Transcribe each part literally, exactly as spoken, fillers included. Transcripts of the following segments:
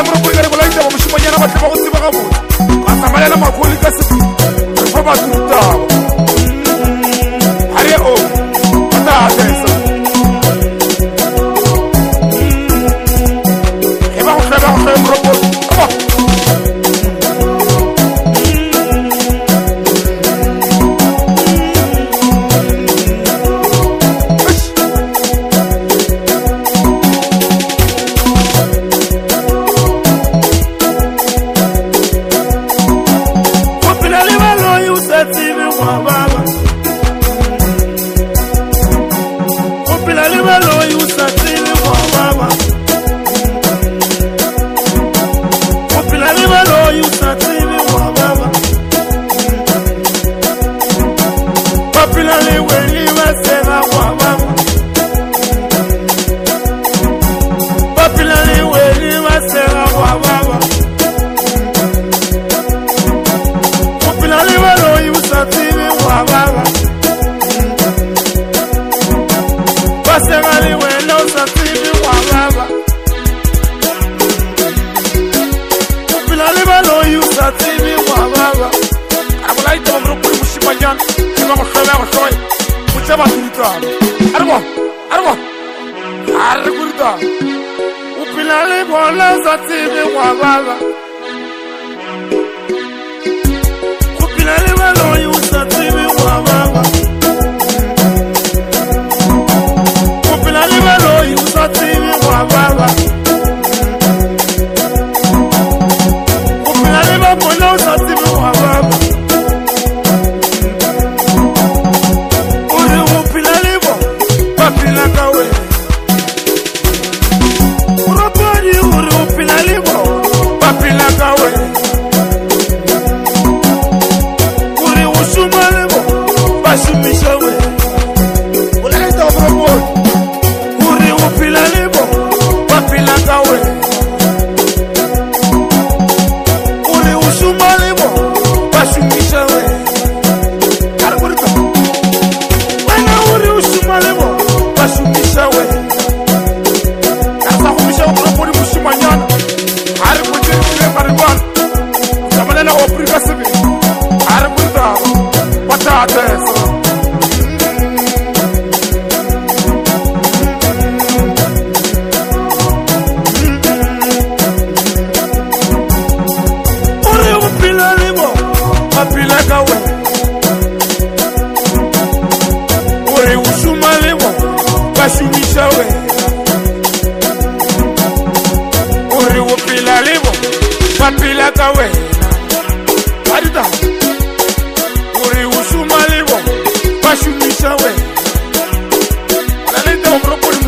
mropoli gare bola ita moshimanyana ba tla go tseba ga bona ba tsamalela makgoli ka se fa ba tuta are o ta atesa e ba go fela go mropoli ba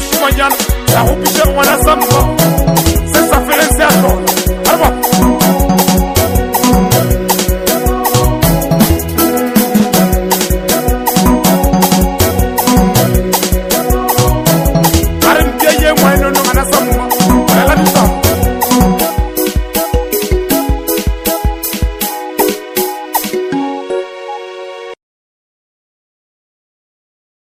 La roupie, on a ça, c'est ça fait les cercles. Alors,